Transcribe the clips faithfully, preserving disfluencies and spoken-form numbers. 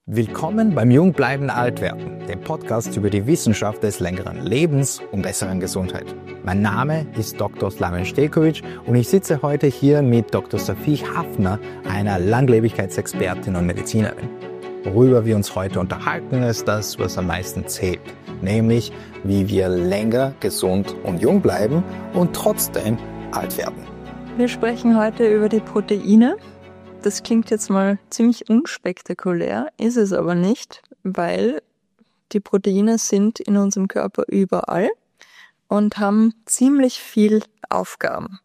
Willkommen beim Jung bleiben alt werden, dem Podcast über die Wissenschaft des längeren Lebens und besseren Gesundheit. Mein Name ist Doktor Slaven Stelkovic und ich sitze heute hier mit Doktor Sophie Hafner, einer Langlebigkeitsexpertin und Medizinerin. Worüber wir uns heute unterhalten, ist das, was am meisten zählt, nämlich wie wir länger gesund und jung bleiben und trotzdem alt werden. Wir sprechen heute über die Proteine. Das klingt jetzt mal ziemlich unspektakulär, ist es aber nicht, weil die Proteine sind in unserem Körper überall und haben ziemlich viel Aufgaben.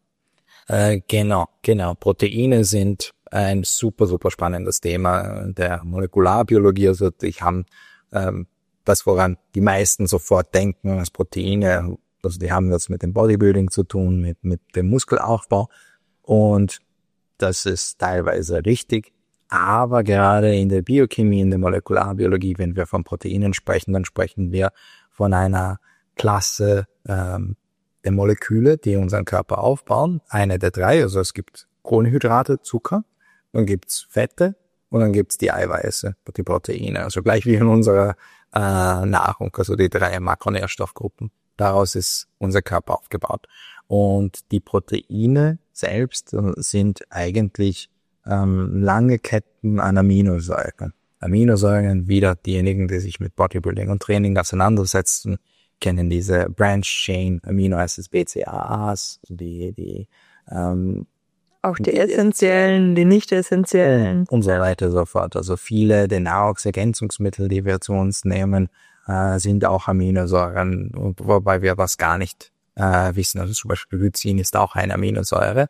Äh, genau, genau. Proteine sind ein super, super spannendes Thema der Molekularbiologie. Also ich habe ähm, das, woran die meisten sofort denken, als Proteine. Also die haben das mit dem Bodybuilding zu tun, mit mit dem Muskelaufbau, und das ist teilweise richtig, aber gerade in der Biochemie, in der Molekularbiologie, wenn wir von Proteinen sprechen, dann sprechen wir von einer Klasse ähm, der Moleküle, die unseren Körper aufbauen. Eine der drei, also es gibt Kohlenhydrate, Zucker, dann gibt's Fette und dann gibt's die Eiweiße, die Proteine. Also gleich wie in unserer äh, Nahrung, also die drei Makronährstoffgruppen. Daraus ist unser Körper aufgebaut. Und die Proteine selbst sind eigentlich ähm, lange Ketten an Aminosäuren. Aminosäuren, wieder diejenigen, die sich mit Bodybuilding und Training auseinandersetzen, kennen diese Branch-Chain Amino Acids, B C A As, die, die ähm, auch die essentiellen, die nicht essentiellen und so weiter und so fort. Also viele der Nahrungsergänzungsmittel, die wir zu uns nehmen, äh, sind auch Aminosäuren, wobei wir das gar nicht äh, wissen. Also zum Beispiel Glycin ist auch eine Aminosäure.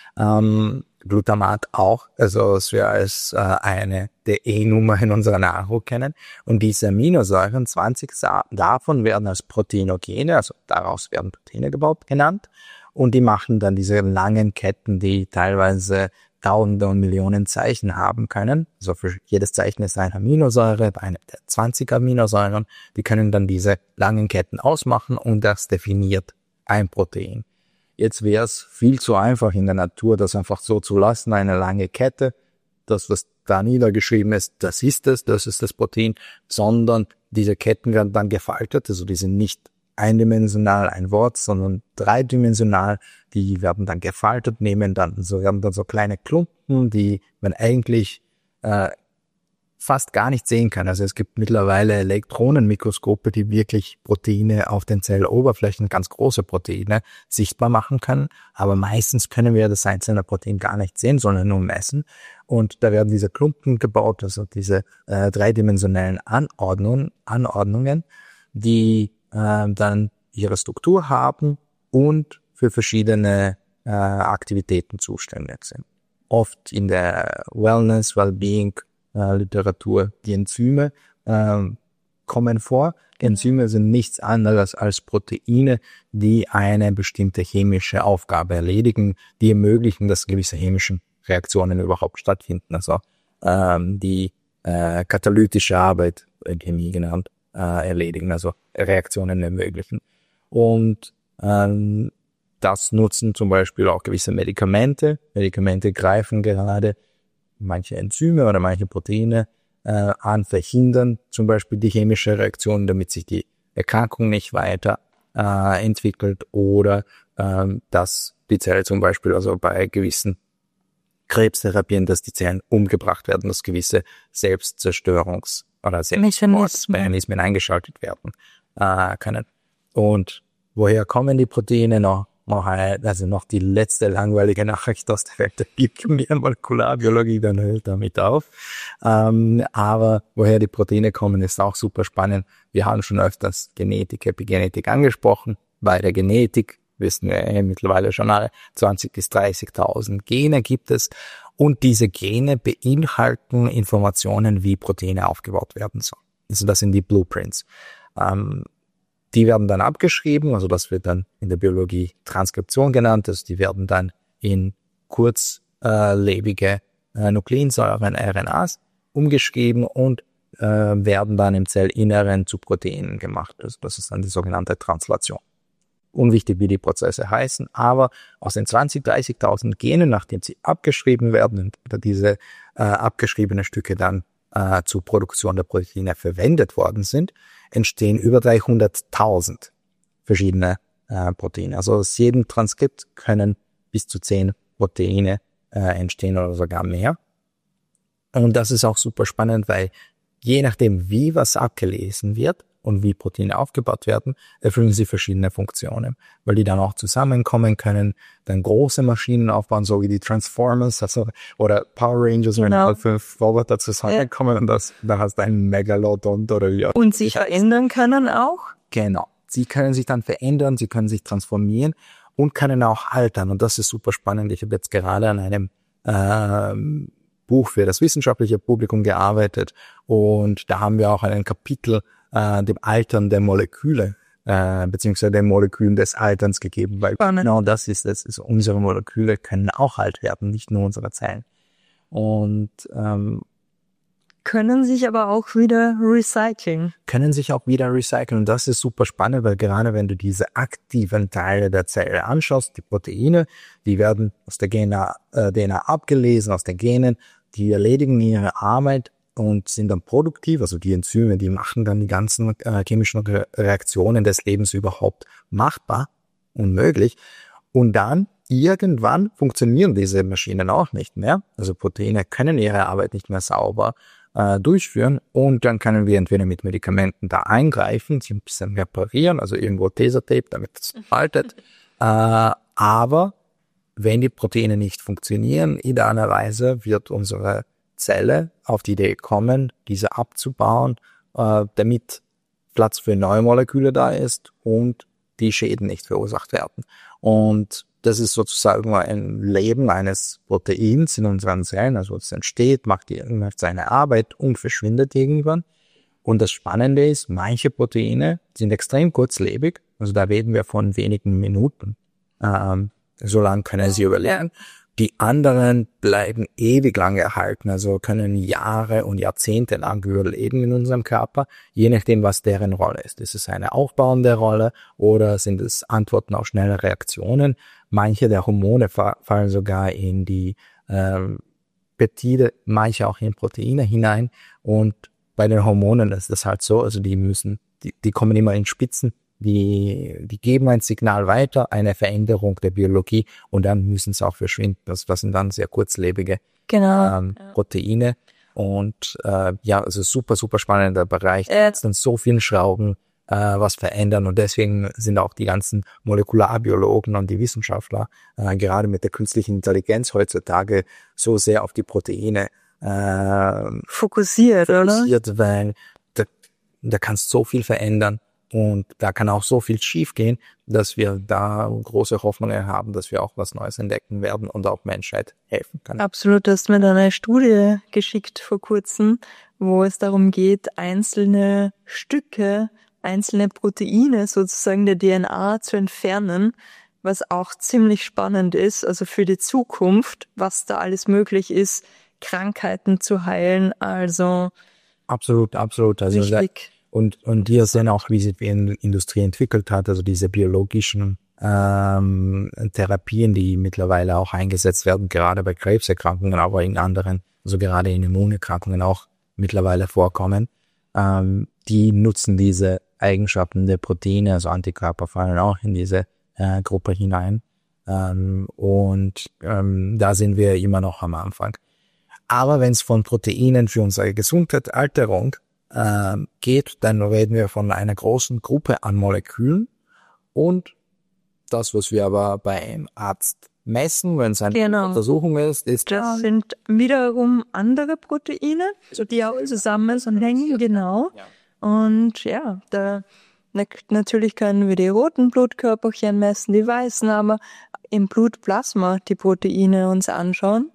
Ähm, Glutamat auch, also was wir als äh, eine der E-Nummer in unserer Nahrung kennen. Und diese Aminosäuren, zwanzig davon werden als Proteinogene, also daraus werden Proteine gebaut, genannt. Und die machen dann diese langen Ketten, die teilweise Tausende und Millionen Zeichen haben können. Also für jedes Zeichen ist eine Aminosäure, eine der zwanzig Aminosäuren. Die können dann diese langen Ketten ausmachen und das definiert ein Protein. Jetzt wäre es viel zu einfach in der Natur, das einfach so zu lassen, eine lange Kette, das, was da niedergeschrieben ist, das ist es, das ist das Protein, sondern diese Ketten werden dann gefaltet, also die sind nicht eindimensional ein Wort, sondern dreidimensional, die werden dann gefaltet, nehmen dann, so werden dann so kleine Klumpen, die man eigentlich äh, fast gar nicht sehen kann. Also es gibt mittlerweile Elektronenmikroskope, die wirklich Proteine auf den Zelloberflächen, ganz große Proteine, sichtbar machen können. Aber meistens können wir das einzelne Protein gar nicht sehen, sondern nur messen. Und da werden diese Klumpen gebaut, also diese äh, dreidimensionellen Anordnungen, Anordnungen, die äh, dann ihre Struktur haben und für verschiedene äh, Aktivitäten zuständig sind. Oft in der Wellness, Wellbeing, Literatur. Die Enzyme äh, kommen vor. Enzyme sind nichts anderes als Proteine, die eine bestimmte chemische Aufgabe erledigen, die ermöglichen, dass gewisse chemische Reaktionen überhaupt stattfinden. Also ähm, die äh, katalytische Arbeit, in Chemie genannt, äh, erledigen, also Reaktionen ermöglichen. Und ähm, das nutzen zum Beispiel auch gewisse Medikamente. Medikamente greifen gerade manche Enzyme oder manche Proteine äh, an, verhindern zum Beispiel die chemische Reaktion, damit sich die Erkrankung nicht weiter äh, entwickelt, oder äh, dass die Zelle zum Beispiel, also bei gewissen Krebstherapien, dass die Zellen umgebracht werden, dass gewisse Selbstzerstörungs- oder Selbstmordmechanismen eingeschaltet werden äh, können. Und woher kommen die Proteine noch? Noch eine, also noch die letzte langweilige Nachricht aus der Welt der Biochemie und Molekularbiologie, dann hört damit auf. Ähm, aber woher die Proteine kommen, ist auch super spannend. Wir haben schon öfters Genetik, Epigenetik angesprochen. Bei der Genetik wissen wir eh mittlerweile schon alle, zwanzig bis dreißigtausend Gene gibt es. Und diese Gene beinhalten Informationen, wie Proteine aufgebaut werden sollen. Also das sind die Blueprints. Ähm, Die werden dann abgeschrieben, also das wird dann in der Biologie Transkription genannt, also die werden dann in kurzlebige äh, Nukleinsäuren, R N As, umgeschrieben und äh, werden dann im Zellinneren zu Proteinen gemacht. Also das ist dann die sogenannte Translation. Unwichtig, wie die Prozesse heißen, aber aus den zwanzig, dreißigtausend Genen, nachdem sie abgeschrieben werden, und diese äh, abgeschriebene Stücke dann äh, zur Produktion der Proteine verwendet worden sind, entstehen über dreihunderttausend verschiedene äh, Proteine. Also aus jedem Transkript können bis zu zehn Proteine äh, entstehen oder sogar mehr. Und das ist auch super spannend, weil je nachdem, wie was abgelesen wird und wie Proteine aufgebaut werden, erfüllen sie verschiedene Funktionen, weil die dann auch zusammenkommen können, dann große Maschinen aufbauen, so wie die Transformers, also oder Power Rangers, wenn Genau. halt fünf Roboter zusammenkommen, ja. Und das, da hast du einen Megalodon oder wie auch. Und sich verändern können auch? Genau. Sie können sich dann verändern, sie können sich transformieren und können auch altern. Und das ist super spannend. Ich habe jetzt gerade an einem ähm, Buch für das wissenschaftliche Publikum gearbeitet und da haben wir auch ein Kapitel äh, dem Altern der Moleküle äh, beziehungsweise den Molekülen des Alterns gegeben, weil Spannend. Genau das ist es. Also unsere Moleküle können auch alt werden, nicht nur unsere Zellen. Und ähm, können sich aber auch wieder recyceln. können sich auch wieder recyceln. Und das ist super spannend, weil gerade wenn du diese aktiven Teile der Zelle anschaust, die Proteine, die werden aus der D N A, äh, D N A abgelesen, aus den Genen, die erledigen ihre Arbeit und sind dann produktiv. Also die Enzyme, die machen dann die ganzen äh, chemischen Re- Reaktionen des Lebens überhaupt machbar und möglich. Und dann irgendwann funktionieren diese Maschinen auch nicht mehr. Also Proteine können ihre Arbeit nicht mehr sauber durchführen und dann können wir entweder mit Medikamenten da eingreifen, sie ein bisschen reparieren, also irgendwo Tape, damit es haltet. äh, aber wenn die Proteine nicht funktionieren, idealerweise wird unsere Zelle auf die Idee kommen, diese abzubauen, äh, damit Platz für neue Moleküle da ist und die Schäden nicht verursacht werden. Und das ist sozusagen ein Leben eines Proteins in unseren Zellen. Also es entsteht, macht, die, macht seine Arbeit und verschwindet irgendwann. Und das Spannende ist, manche Proteine sind extrem kurzlebig. Also da reden wir von wenigen Minuten. Ähm, so lange können sie überleben. Die anderen bleiben ewig lang erhalten, also können Jahre und Jahrzehnte lang überleben in unserem Körper, je nachdem, was deren Rolle ist. Ist es eine aufbauende Rolle oder sind es Antworten auf schnelle Reaktionen? Manche der Hormone fa- fallen sogar in die ähm, Peptide, manche auch in Proteine hinein. Und bei den Hormonen ist das halt so, also die müssen, die, die kommen immer in Spitzen. Die, die geben ein Signal weiter, eine Veränderung der Biologie und dann müssen sie auch verschwinden. Das, das sind dann sehr kurzlebige Genau. ähm, Proteine und äh, ja, also super, super spannender Bereich. Äh, Es sind so viele Schrauben, äh, was verändern und deswegen sind auch die ganzen Molekularbiologen und die Wissenschaftler äh, gerade mit der künstlichen Intelligenz heutzutage so sehr auf die Proteine äh, fokussiert, fokussiert, oder? weil da, da kannst so viel verändern. Und da kann auch so viel schiefgehen, dass wir da große Hoffnungen haben, dass wir auch was Neues entdecken werden und auch Menschheit helfen können. Absolut, du hast mir dann eine Studie geschickt vor kurzem, wo es darum geht, einzelne Stücke, einzelne Proteine sozusagen der D N A zu entfernen, was auch ziemlich spannend ist, also für die Zukunft, was da alles möglich ist, Krankheiten zu heilen, also Absolut, absolut. Also wichtig. Und, und hier sehen auch, wie sich die Industrie entwickelt hat, also diese biologischen ähm, Therapien, die mittlerweile auch eingesetzt werden, gerade bei Krebserkrankungen, aber in anderen, also gerade in Immunerkrankungen auch mittlerweile vorkommen. Ähm, die nutzen diese Eigenschaften der Proteine, also Antikörper fallen auch in diese äh, Gruppe hinein. Ähm, und ähm, da sind wir immer noch am Anfang. Aber wenn es von Proteinen für unsere Gesundheit, Alterung geht, dann reden wir von einer großen Gruppe an Molekülen und das, was wir aber beim Arzt messen, wenn es eine Genau. Untersuchung ist, ist Das sind wiederum andere Proteine, so die auch zusammenhängen, genau. Und ja, da natürlich können wir die roten Blutkörperchen messen, die weißen, aber im Blutplasma die Proteine uns anschauen.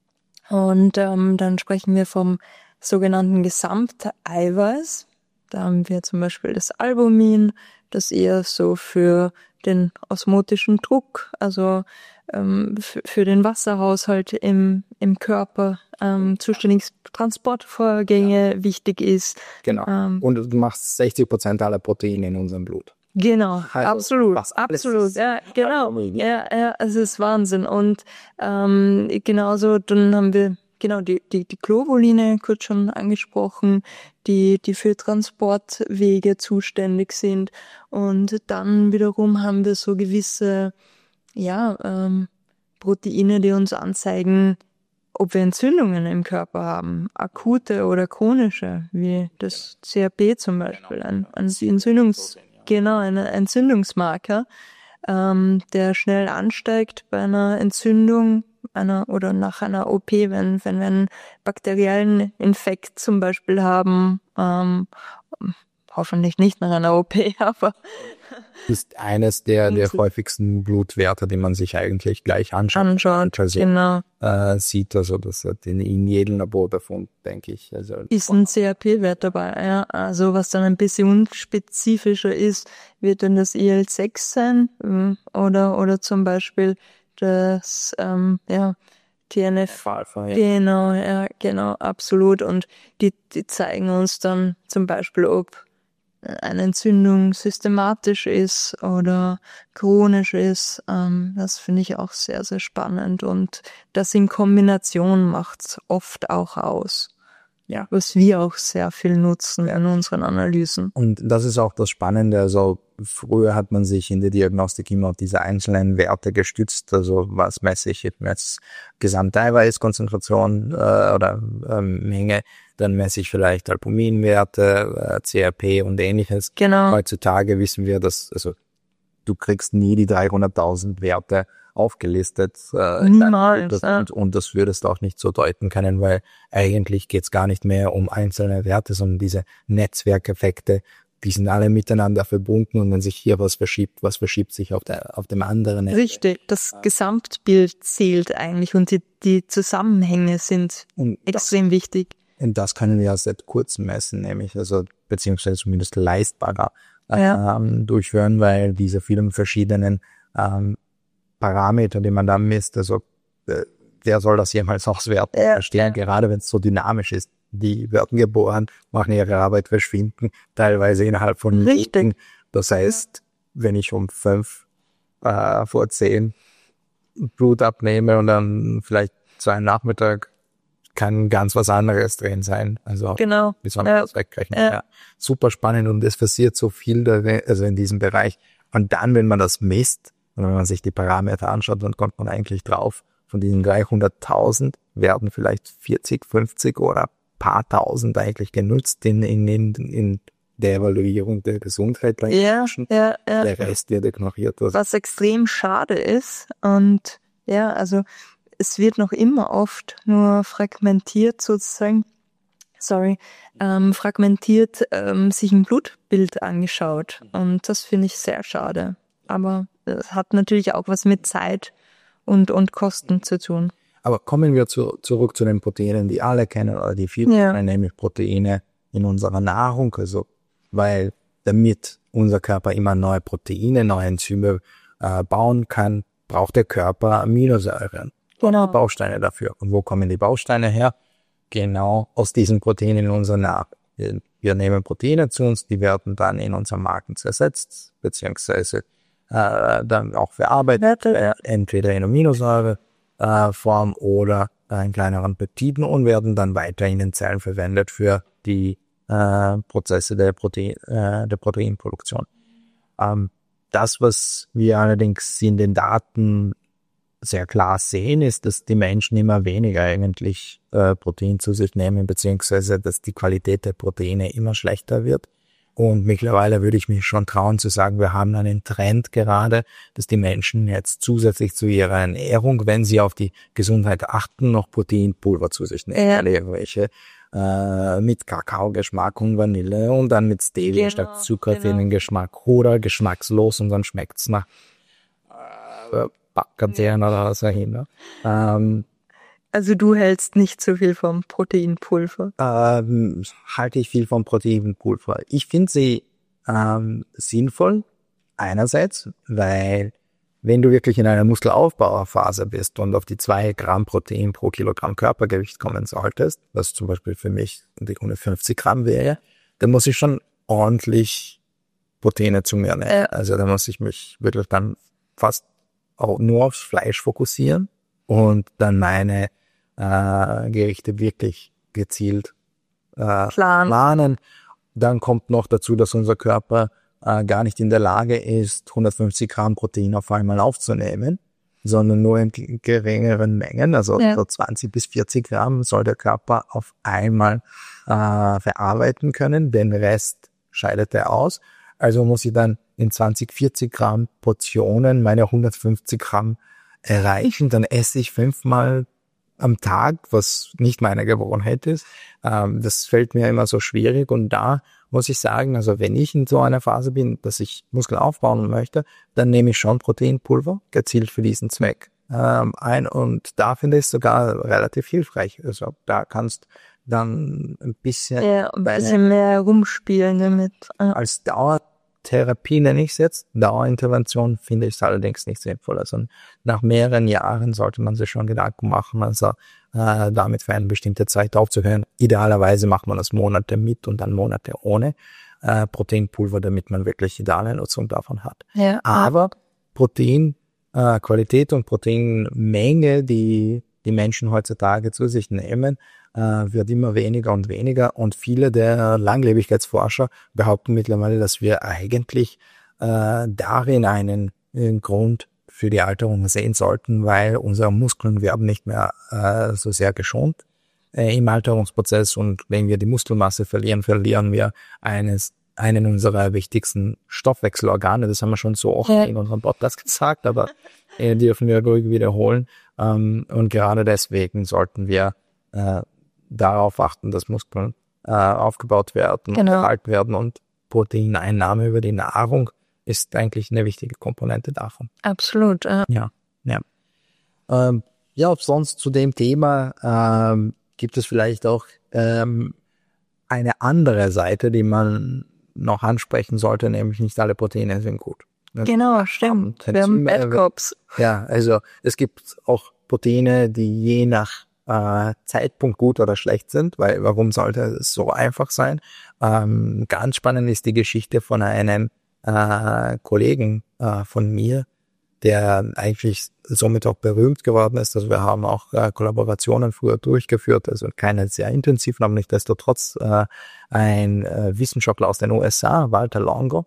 Und ähm, dann sprechen wir vom sogenannten Gesamteiweiß. Da haben wir zum Beispiel das Albumin, das eher so für den osmotischen Druck, also ähm, für, für den Wasserhaushalt im, im Körper ähm, zuständig ist, Transportvorgänge ja. wichtig ist. Genau. Ähm, Und du machst sechzig Prozent aller Proteine in unserem Blut. Genau, also, absolut, absolut, ja, genau, ja, ja, es ist Wahnsinn. Und ähm, genauso, dann haben wir genau, die, die, die Globuline, kurz schon angesprochen, die, die für Transportwege zuständig sind. Und dann wiederum haben wir so gewisse, ja, ähm, Proteine, die uns anzeigen, ob wir Entzündungen im Körper haben, akute oder chronische, wie das C R P zum Beispiel, ein, ein Entzündungs, genau, ein Entzündungsmarker, ähm, der schnell ansteigt bei einer Entzündung einer oder nach einer O P, wenn, wenn wir einen bakteriellen Infekt zum Beispiel haben, ähm, hoffentlich nicht nach einer O P, aber das ist eines der, der häufigsten Blutwerte, die man sich eigentlich gleich anschaut. anschaut, also, genau. Äh, sieht, also das hat in, in jedem Laborbefund, denke ich. Also ist ein C R P-Wert dabei, ja. Also was dann ein bisschen unspezifischer ist, wird dann das I L sechs sein, oder oder zum Beispiel das ähm, ja T N F. Alpha, ja. Genau, ja, genau, absolut. Und die die zeigen uns dann zum Beispiel, ob eine Entzündung systematisch ist oder chronisch ist. Ähm, das finde ich auch sehr, sehr spannend. Und das in Kombination macht's oft auch aus. Ja. Was wir auch sehr viel nutzen in unseren Analysen. Und das ist auch das Spannende. Also früher hat man sich in der Diagnostik immer auf diese einzelnen Werte gestützt. Also was messe ich? Ich messe Gesamteiweißkonzentration äh, oder äh, Menge. Dann messe ich vielleicht Albuminwerte, äh, C R P und ähnliches. Genau. Heutzutage wissen wir, dass also du kriegst nie die dreihunderttausend Werte aufgelistet. Äh, Niemals. Das, Ja. und, und das würdest du auch nicht so deuten können, weil eigentlich geht es gar nicht mehr um einzelne Werte, sondern diese Netzwerkeffekte, die sind alle miteinander verbunden und wenn sich hier was verschiebt, was verschiebt sich auf, der, auf dem anderen Netzwerk. Richtig, das Gesamtbild zählt eigentlich und die, die Zusammenhänge sind und extrem das, wichtig. Und das können wir seit kurzem messen, nämlich also beziehungsweise zumindest leistbarer Ja. ähm, durchführen, weil diese vielen verschiedenen ähm, Parameter, die man da misst, also äh, wer soll das jemals auswerten? Ja. Verstehen, gerade wenn es so dynamisch ist. Die werden geboren, machen ihre Arbeit, verschwinden, teilweise innerhalb von Minuten. Richtig. Das heißt, wenn ich um fünf äh, vor zehn Blut abnehme und dann vielleicht zu einem Nachmittag kann ganz was anderes drin sein. Also Genau. wie soll man Ja. das wegrechnen? Ja. Ja. Super spannend und es passiert so viel da, also in diesem Bereich. Und dann, wenn man das misst, und wenn man sich die Parameter anschaut, dann kommt man eigentlich drauf, von diesen dreihunderttausend werden vielleicht vierzig, fünfzig oder paar tausend eigentlich genutzt in, in, in, in der Evaluierung der Gesundheit bei Ja, Menschen. ja, ja. Der Rest wird ignoriert. Also Was extrem schade ist. Und ja, also es wird noch immer oft nur fragmentiert sozusagen, sorry, ähm, fragmentiert ähm, sich ein Blutbild angeschaut. Und das finde ich sehr schade. Aber es hat natürlich auch was mit Zeit und, und Kosten zu tun. Aber kommen wir zu, zurück zu den Proteinen, die alle kennen oder die viele Ja. kennen, nämlich Proteine in unserer Nahrung. Also, weil damit unser Körper immer neue Proteine, neue Enzyme äh, bauen kann, braucht der Körper Aminosäuren. Genau. Bausteine dafür. Und wo kommen die Bausteine her? Genau aus diesen Proteinen in unserer Nahrung. Wir, wir nehmen Proteine zu uns, die werden dann in unseren Magen zersetzt, beziehungsweise äh, dann auch verarbeitet, Ja. entweder in Aminosäure äh, Form oder in kleineren Peptiden und werden dann weiter in den Zellen verwendet für die äh, Prozesse der, Protein, äh, der Proteinproduktion. Ähm, das, was wir allerdings in den Daten sehr klar sehen, ist, dass die Menschen immer weniger eigentlich äh, Protein zu sich nehmen, beziehungsweise dass die Qualität der Proteine immer schlechter wird. Und mittlerweile würde ich mich schon trauen zu sagen, wir haben einen Trend gerade, dass die Menschen jetzt zusätzlich zu ihrer Ernährung, wenn sie auf die Gesundheit achten, noch Proteinpulver zu sich nehmen. Ja. Irgendwelche äh, mit Kakaogeschmack und Vanille und dann mit Stevia Genau, statt Zucker für genau. den Geschmack oder geschmackslos und dann schmeckt's nach äh, Backerbeeren oder was auch immer. Ähm, Also du hältst nicht so viel vom Proteinpulver. ähm, halte ich viel vom Proteinpulver. Ich finde sie ähm, sinnvoll, einerseits, weil wenn du wirklich in einer Muskelaufbauphase bist und auf die zwei Gramm Protein pro Kilogramm Körpergewicht kommen solltest, was zum Beispiel für mich die hundertfünfzig Gramm wäre, dann muss ich schon ordentlich Proteine zu mir nehmen. Ja. Also da muss ich mich wirklich dann fast auch nur aufs Fleisch fokussieren und dann meine äh, Gerichte wirklich gezielt äh, Plan. planen. Dann kommt noch dazu, dass unser Körper äh, gar nicht in der Lage ist, hundertfünfzig Gramm Protein auf einmal aufzunehmen, sondern nur in geringeren Mengen, also Ja. so zwanzig bis vierzig Gramm soll der Körper auf einmal äh, verarbeiten können. Den Rest scheidet er aus. Also muss ich dann in zwanzig, vierzig Gramm Portionen meine hundertfünfzig Gramm erreichen. Dann esse ich fünfmal am Tag, was nicht meine Gewohnheit ist. Ähm, das fällt mir immer so schwierig. Und da muss ich sagen, also wenn ich in so einer Phase bin, dass ich Muskeln aufbauen möchte, dann nehme ich schon Proteinpulver, gezielt für diesen Zweck ähm, ein. Und da finde ich es sogar relativ hilfreich. Also da kannst dann ein bisschen, Ja, ein bisschen mehr rumspielen damit. Ja. als Dauertherapie nenne ich es jetzt. Dauerintervention finde ich es allerdings nicht sinnvoll. Also nach mehreren Jahren sollte man sich schon Gedanken machen, also äh, damit für eine bestimmte Zeit aufzuhören. Idealerweise macht man das Monate mit und dann Monate ohne äh, Proteinpulver, damit man wirklich ideale Nutzung davon hat. Ja. Aber Proteinqualität äh, und Proteinmenge, die die Menschen heutzutage zu sich nehmen, äh, wird immer weniger und weniger. Und viele der Langlebigkeitsforscher behaupten mittlerweile, dass wir eigentlich äh, darin einen, einen Grund für die Alterung sehen sollten, weil unsere Muskeln werden nicht mehr äh, so sehr geschont äh, im Alterungsprozess. Und wenn wir die Muskelmasse verlieren, verlieren wir eines einen unserer wichtigsten Stoffwechselorgane. Das haben wir schon so oft Ja. in unserem Podcast gesagt, aber äh, dürfen wir ruhig wiederholen. Ähm, und gerade deswegen sollten wir äh, darauf achten, dass Muskeln äh, aufgebaut werden, Genau. erhalten werden, und Proteineinnahme über die Nahrung ist eigentlich eine wichtige Komponente davon. Absolut. Ja. Ja, ja. Ähm, ja, sonst zu dem Thema ähm, gibt es vielleicht auch ähm, eine andere Seite, die man noch ansprechen sollte, nämlich nicht alle Proteine sind gut. Genau, stimmt. Wir haben Enzyme, Bad Cops. Ja, also es gibt auch Proteine, die je nach äh, Zeitpunkt gut oder schlecht sind, weil warum sollte es so einfach sein? Ähm, ganz spannend ist die Geschichte von einem äh, Kollegen äh, von mir, der eigentlich somit auch berühmt geworden ist. Also wir haben auch äh, Kollaborationen früher durchgeführt, also keine sehr intensiven, aber nichtsdestotrotz äh, ein äh, Wissenschaftler aus den U S A, Walter Longo,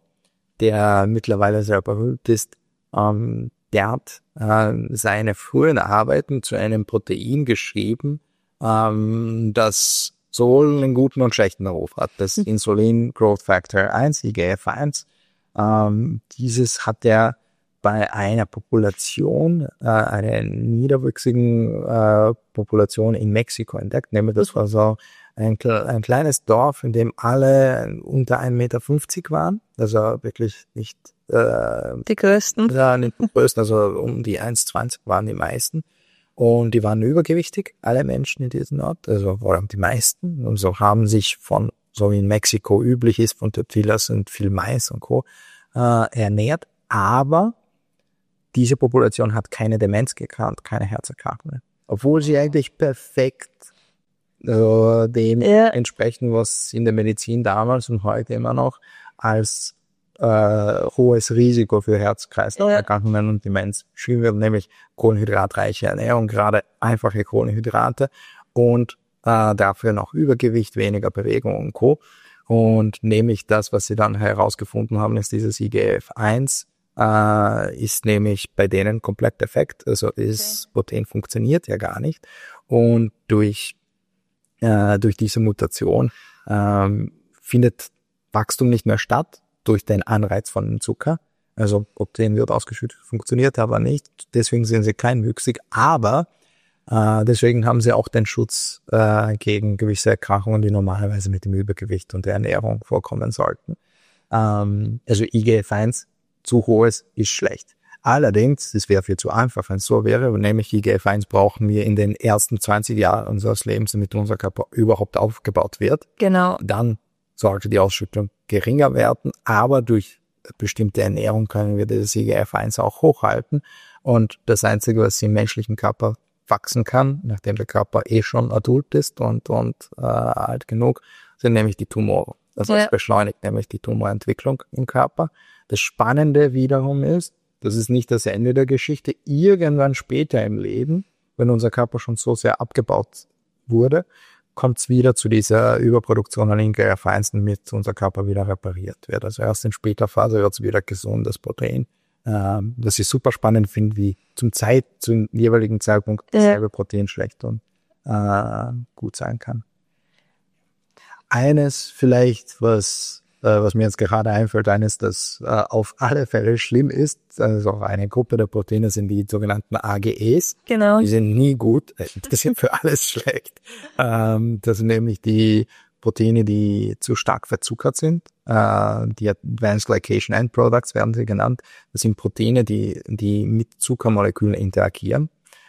der mittlerweile sehr berühmt ist. Ähm, der hat äh, seine frühen Arbeiten zu einem Protein geschrieben, ähm, das sowohl einen guten und schlechten Ruf hat. Das mhm. Insulin Growth Factor eins, I G F eins. Ähm, dieses hat er bei einer Population, äh, einer niederwüchsigen äh, Population in Mexiko entdeckt. Nämlich das war so ein, ein kleines Dorf, in dem alle unter ein Meter fünfzig waren. Also wirklich nicht äh, die größten. Ja, nicht die größten, also um die eins Komma zwanzig waren die meisten. Und die waren übergewichtig, alle Menschen in diesem Ort, also vor allem die meisten. Und so haben sich von, so wie in Mexiko üblich ist, von Tortillas und viel Mais und Co. Äh, ernährt. Aber diese Population hat keine Demenz gekannt, keine Herzerkrankungen. Obwohl sie eigentlich perfekt äh, dem ja. entsprechen, was in der Medizin damals und heute immer noch als äh, hohes Risiko für Herz-Kreislauf-Erkrankungen ja. und Demenz beschrieben wird, nämlich kohlenhydratreiche Ernährung, gerade einfache Kohlenhydrate und äh, dafür noch Übergewicht, weniger Bewegung und Co. Und nämlich das, was sie dann herausgefunden haben, ist dieses I G F eins, äh, ist nämlich bei denen komplett defekt. Also das okay. Protein funktioniert ja gar nicht. Und durch, äh, durch diese Mutation äh, findet Wachstum nicht mehr statt durch den Anreiz von dem Zucker. Also Protein wird ausgeschüttet, funktioniert aber nicht. Deswegen sind sie kleinwüchsig. Aber äh, deswegen haben sie auch den Schutz äh, gegen gewisse Erkrankungen, die normalerweise mit dem Übergewicht und der Ernährung vorkommen sollten. Ähm, also I G F eins zu hohes ist schlecht. Allerdings, es wäre viel zu einfach, wenn es so wäre, nämlich I G F eins brauchen wir in den ersten zwanzig Jahren unseres Lebens, damit unser Körper überhaupt aufgebaut wird. Genau. Dann sollte die Ausschüttung geringer werden, aber durch bestimmte Ernährung können wir das I G F eins auch hochhalten. Und das Einzige, was im menschlichen Körper wachsen kann, nachdem der Körper eh schon adult ist und, und äh, alt genug, sind nämlich die Tumore. Also es beschleunigt nämlich die Tumorentwicklung im Körper. Das Spannende wiederum ist, das ist nicht das Ende der Geschichte. Irgendwann später im Leben wenn unser Körper schon so sehr abgebaut wurde, kommt es wieder zu dieser Überproduktion an Ingredienzien, mit unser Körper wieder repariert wird. Also erst in später Phase wird es wieder gesundes Protein. Ähm, was ich super spannend finde, wie zum Zeit, zum jeweiligen Zeitpunkt ja. dasselbe Protein schlecht und äh, gut sein kann. Eines vielleicht, was was mir jetzt gerade einfällt, eines, das äh, auf alle Fälle schlimm ist, also auch eine Gruppe der Proteine sind die sogenannten A G Es. Genau. Die sind nie gut, das sind für alles schlecht. Ähm, das sind nämlich die Proteine, die zu stark verzuckert sind. Äh, die Advanced Glycation End Products werden sie genannt. Das sind Proteine, die, die mit Zuckermolekülen interagieren.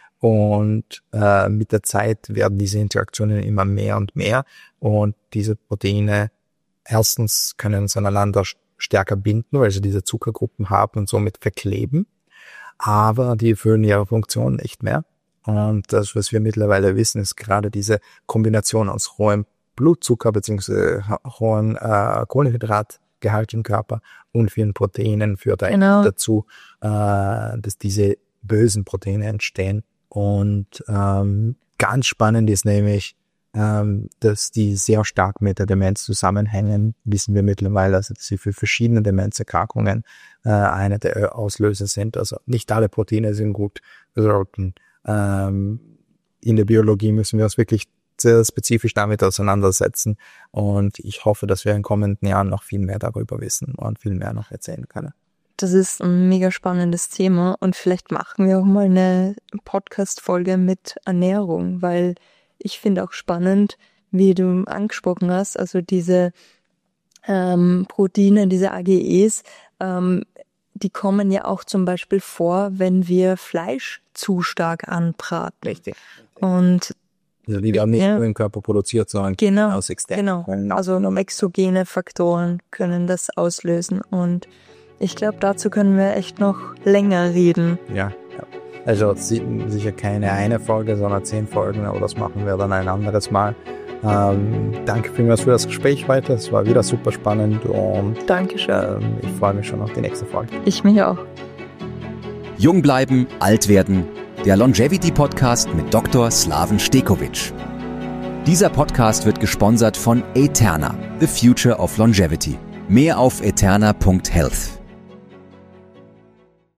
Und äh, mit der Zeit werden diese Interaktionen immer mehr und mehr. Und diese Proteine erstens können sie aneinander stärker binden, weil sie diese Zuckergruppen haben und somit verkleben. Aber die erfüllen ihre Funktion nicht mehr. Und das, was wir mittlerweile wissen, ist gerade diese Kombination aus hohem Blutzucker bzw. hohem äh, Kohlenhydratgehalt im Körper und vielen Proteinen führt genau. dazu, äh, dass diese bösen Proteine entstehen. Und ähm, ganz spannend ist nämlich, dass die sehr stark mit der Demenz zusammenhängen, wissen wir mittlerweile, also dass sie für verschiedene Demenzerkrankungen äh, eine der Auslöser sind. Also nicht alle Proteine sind gut. Wir sollten, ähm, in der Biologie müssen wir uns wirklich sehr spezifisch damit auseinandersetzen und ich hoffe, dass wir in den kommenden Jahren noch viel mehr darüber wissen und viel mehr noch erzählen können. Das ist ein mega spannendes Thema und vielleicht machen wir auch mal eine Podcast-Folge mit Ernährung, weil ich finde auch spannend, wie du angesprochen hast, also diese ähm, Proteine, diese A G Es, ähm, die kommen ja auch zum Beispiel vor, wenn wir Fleisch zu stark anbraten. Richtig. Und also die werden nicht ja, nur im Körper produziert, sondern genau, aus externen genau. Quellen. Also exogene Faktoren können das auslösen und ich glaube, dazu können wir echt noch länger reden. Ja, ja. Also sicher keine eine Folge, sondern zehn Folgen, aber das machen wir dann ein anderes Mal. Ähm, danke vielmals für das Gespräch heute. Es war wieder super spannend und Dankeschön. Ähm, ich freue mich schon auf die nächste Folge. Ich mich auch. Jung bleiben, alt werden. Der Longevity Podcast mit Doktor Slaven Stekovic. Dieser Podcast wird gesponsert von Eterna, the future of longevity. Mehr auf eterna punkt health.